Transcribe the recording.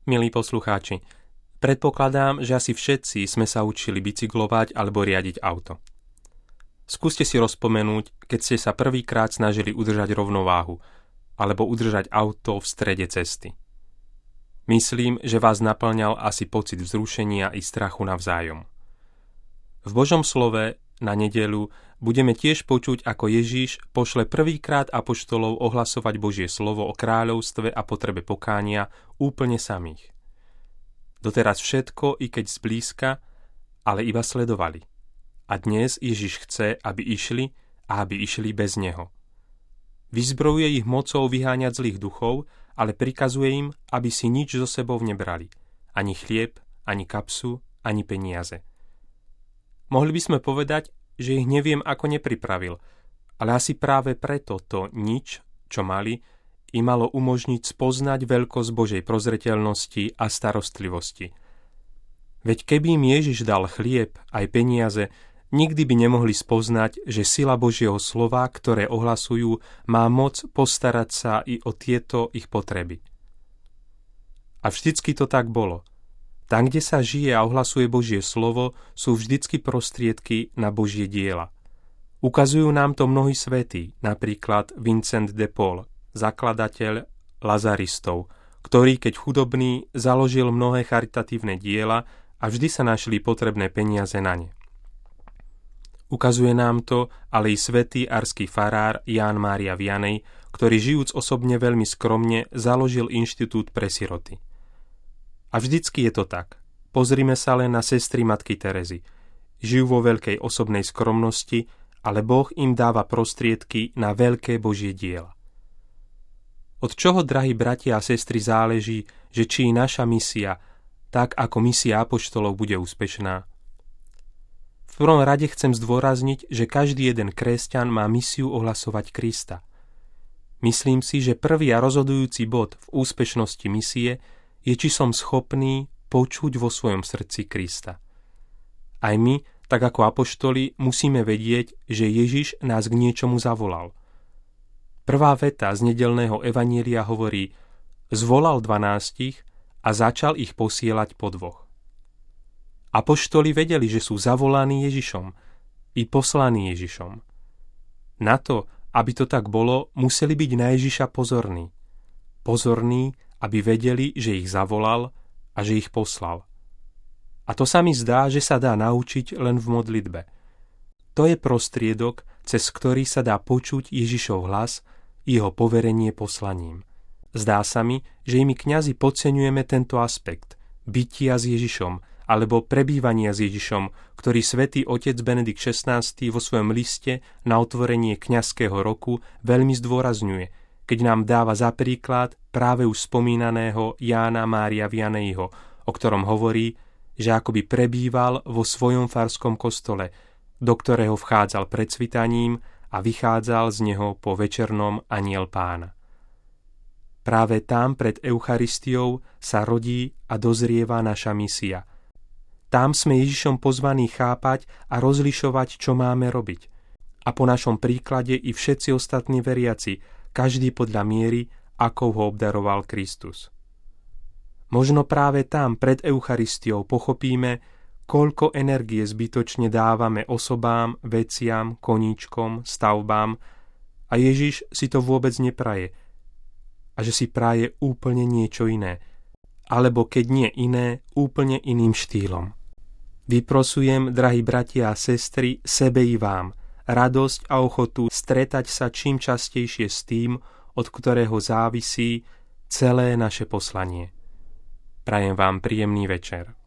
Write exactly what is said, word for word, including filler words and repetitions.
Milí poslucháči, predpokladám, že asi všetci sme sa učili bicyklovať alebo riadiť auto. Skúste si rozpomenúť, keď ste sa prvýkrát snažili udržať rovnováhu alebo udržať auto v strede cesty. Myslím, že vás naplňal asi pocit vzrušenia i strachu navzájom. V Božom slove na nedeľu budeme tiež počuť, ako Ježiš pošle prvýkrát apoštolov ohlasovať Božie slovo o kráľovstve a potrebe pokánia úplne samých. Doteraz všetko, i keď zblízka, ale iba sledovali. A dnes Ježiš chce, aby išli a aby išli bez neho. Vyzbrojuje ich mocou vyháňať zlých duchov, ale prikazuje im, aby si nič so sebou nebrali. Ani chlieb, ani kapsu, ani peniaze. Mohli by sme povedať, že ich neviem ako nepripravil, ale asi práve preto to nič, čo mali, im malo umožniť spoznať veľkosť Božej prozreteľnosti a starostlivosti. Veď keby im Ježiš dal chlieb aj peniaze, nikdy by nemohli spoznať, že sila Božieho slova, ktoré ohlasujú, má moc postarať sa i o tieto ich potreby. A vždycky to tak bolo. Tam, kde sa žije a ohlasuje Božie slovo, sú vždycky prostriedky na Božie diela. Ukazujú nám to mnohí svätí, napríklad Vincent de Paul, zakladateľ lazaristov, ktorý, keď chudobný, založil mnohé charitatívne diela a vždy sa našli potrebné peniaze na ne. Ukazuje nám to ale i svätý arský farár Ján Mária Vianney, ktorý žijúc osobne veľmi skromne založil inštitút pre siroty. A vždycky je to tak. Pozrime sa len na sestry matky Terezy. Žijú vo veľkej osobnej skromnosti, ale Boh im dáva prostriedky na veľké Božie diela. Od čoho, drahí bratia a sestry, záleží, že či naša misia, tak ako misia apoštolov, bude úspešná? V prvom rade chcem zdôrazniť, že každý jeden kresťan má misiu ohlasovať Krista. Myslím si, že prvý a rozhodujúci bod v úspešnosti misie je, či som schopný počuť vo svojom srdci Krista. Aj my, tak ako apoštoli, musíme vedieť, že Ježiš nás k niečomu zavolal. Prvá veta z nedeľného evanjelia hovorí: zvolal dvanástich a začal ich posielať po dvoch. Apoštoli vedeli, že sú zavolaní Ježišom i poslaní Ježišom. Na to, aby to tak bolo, museli byť na Ježiša pozorní. Pozorní, aby vedeli, že ich zavolal a že ich poslal. A to sa mi zdá, že sa dá naučiť len v modlitbe. To je prostriedok, cez ktorý sa dá počuť Ježišov hlas, jeho poverenie poslaním. Zdá sa mi, že my kňazi podceňujeme tento aspekt, bytia s Ježišom, alebo prebývania s Ježišom, ktorý svätý otec Benedikt šestnásty vo svojom liste na otvorenie kňazského roku veľmi zdôrazňuje, keď nám dáva za príklad práve už spomínaného Jána Mária Vianneyho, o ktorom hovorí, že akoby prebýval vo svojom farskom kostole, do ktorého vchádzal pred svitaním a vychádzal z neho po večernom anjel Pána. Práve tam pred Eucharistiou sa rodí a dozrieva naša misia. Tam sme Ježišom pozvaní chápať a rozlišovať, čo máme robiť. A po našom príklade i všetci ostatní veriaci, každý podľa miery, ako ho obdaroval Kristus. Možno práve tam pred Eucharistiou pochopíme, koľko energie zbytočne dávame osobám, veciam, koníčkom, stavbám a Ježiš si to vôbec nepraje a že si praje úplne niečo iné, alebo keď nie iné, úplne iným štýlom. Vyprosujem, drahí bratia a sestry, sebe i vám, radosť a ochotu stretať sa čím častejšie s tým, od ktorého závisí celé naše poslanie. Prajem vám príjemný večer.